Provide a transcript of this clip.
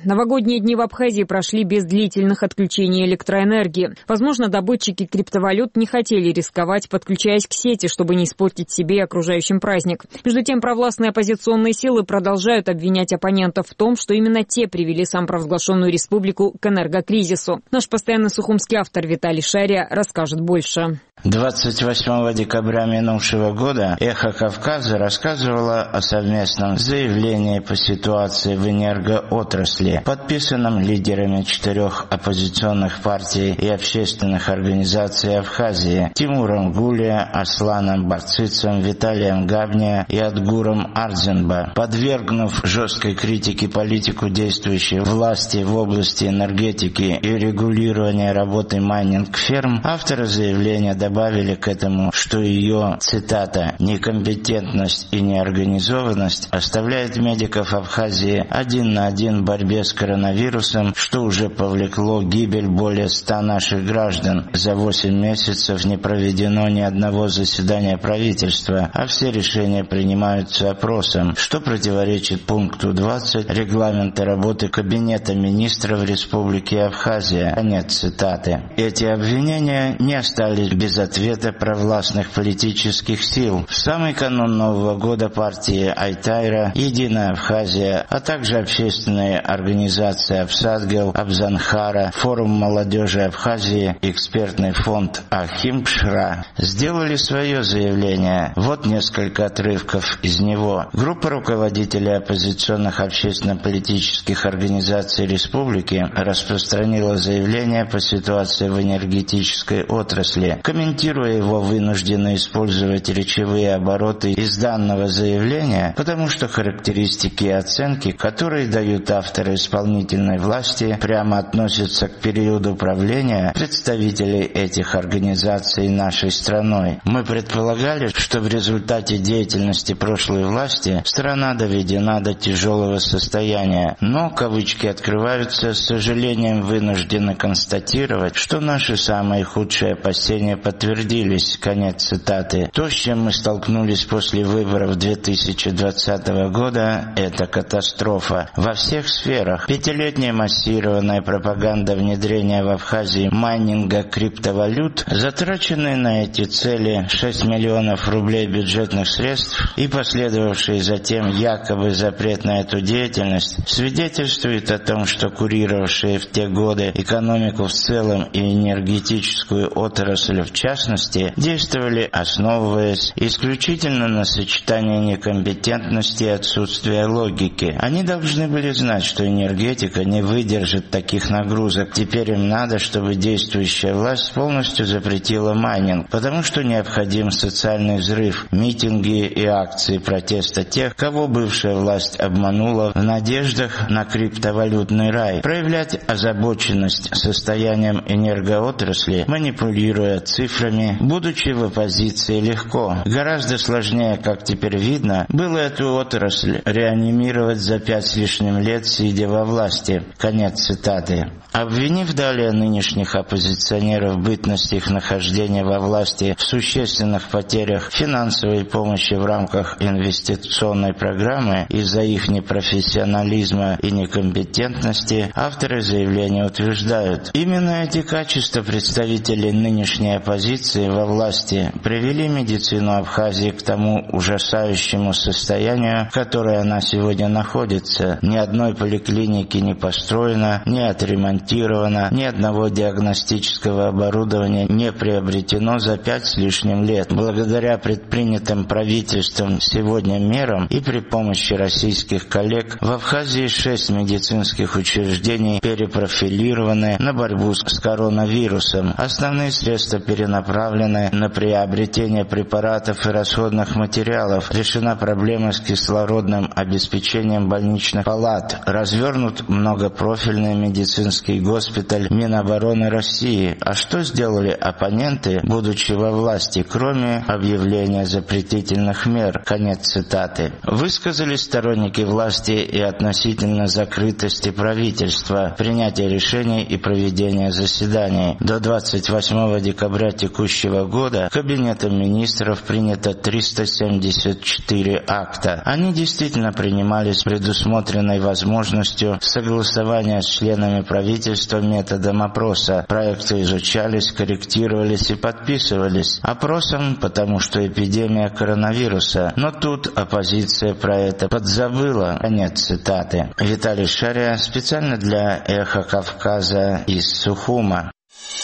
Новогодние дни в Абхазии прошли без длительных отключений электроэнергии. Возможно, добытчики криптовалют не хотели рисковать, подключаясь к сети, чтобы не испортить себе и окружающим праздник. Между тем, провластные оппозиционные силы продолжают обвинять оппонентов в том, что именно те привели самопровозглашенную республику к энергокризису. Наш постоянный сухумский автор Виталий Шария расскажет больше. 28 декабря минувшего года «Эхо Кавказа» рассказывало о совместном заявлении по ситуации в энергоотрасли, подписанном лидерами 4 оппозиционных партий и общественных организаций Абхазии Тимуром Гулия, Асланом Барцицем, Виталием Габния и Адгуром Ардзинба. Подвергнув жесткой критике политику действующей власти в области энергетики и регулирования работы майнинг-ферм, авторы заявления добавили к этому, что ее, цитата, «некомпетентность и неорганизованность оставляет медиков Абхазии один на один в борьбе с коронавирусом, что уже повлекло гибель более 100 наших граждан. За 8 месяцев не проведено ни одного заседания правительства, а все решения принимаются опросом, что противоречит пункту 20 регламента работы Кабинета министров Республики Абхазия». Конец цитаты. Эти обвинения не остались без ответа провластных политических сил. В самый канун Нового года партии Айтайра, Единая Абхазия, а также общественные организации Абсадгел, Абзанхара, Форум молодежи Абхазии, экспертный фонд Ахимпшра сделали свое заявление. Вот несколько отрывков из него. Группа руководителей оппозиционных общественно-политических организаций республики распространила заявление по ситуации в энергетической отрасли. Комментируя его, вынуждены использовать речевые обороты из данного заявления, потому что характеристики и оценки, которые дают авторы исполнительной власти, прямо относятся к периоду правления представителей этих организаций нашей страной. Мы предполагали, что в результате деятельности прошлой власти страна доведена до тяжелого состояния, но, кавычки открываются, с сожалением вынуждены констатировать, что наши самые худшие опасения подтвердились. Конец цитаты. То, с чем мы столкнулись после выборов 2020 года, это катастрофа. Во всех сферах. 5-летняя массированная пропаганда внедрения в Абхазии майнинга криптовалют, затраченные на эти цели 6 миллионов рублей бюджетных средств и последовавший затем якобы запрет на эту деятельность, свидетельствует о том, что курировавшие в те годы экономику в целом и энергетическую отрасль в частности, действовали, основываясь исключительно на сочетании некомпетентности и отсутствия логики. Они должны были знать, что энергетика не выдержит таких нагрузок. Теперь им надо, чтобы действующая власть полностью запретила майнинг, потому что необходим социальный взрыв, митинги и акции протеста тех, кого бывшая власть обманула в надеждах на криптовалютный рай, проявлять озабоченность состоянием энергоотрасли, манипулируя цифрами, будучи в оппозиции, легко. Гораздо сложнее, как теперь видно, было эту отрасль реанимировать за 5 с лишним лет, сидя во власти. Конец цитаты. Обвинив далее нынешних оппозиционеров в бытности их нахождения во власти в существенных потерях финансовой помощи в рамках инвестиционной программы из-за их непрофессионализма и некомпетентности, авторы заявления утверждают, именно эти качества представителей нынешней оппозиции во власти привели медицину Абхазии к тому ужасающему состоянию, в котором она сегодня находится. Ни одной поликлиники не построено, не отремонтировано, ни одного диагностического оборудования не приобретено за 5 с лишним лет. Благодаря предпринятым правительством сегодня мерам и при помощи российских коллег в Абхазии 6 медицинских учреждений перепрофилированы на борьбу с коронавирусом. Основные средства перенаправлены на приобретение препаратов и расходных материалов. Решена проблема с кислородным обеспечением больничных палат. Развернут многопрофильный медицинский госпиталь Минобороны России. А что сделали оппоненты, будучи во власти, кроме объявления запретительных мер? Конец цитаты. Высказались сторонники власти и относительно закрытости правительства, принятия решений и проведения заседаний. До 28 декабря текущего года Кабинетом министров принято 374 акта. Они действительно принимались с предусмотренной возможностью полностью согласования с членами правительства методом опроса. Проекты изучались, корректировались и подписывались. Опросом, потому что эпидемия коронавируса. Но тут оппозиция про это подзабыла. Конец цитаты. Виталий Шария специально для «Эхо Кавказа» из Сухума.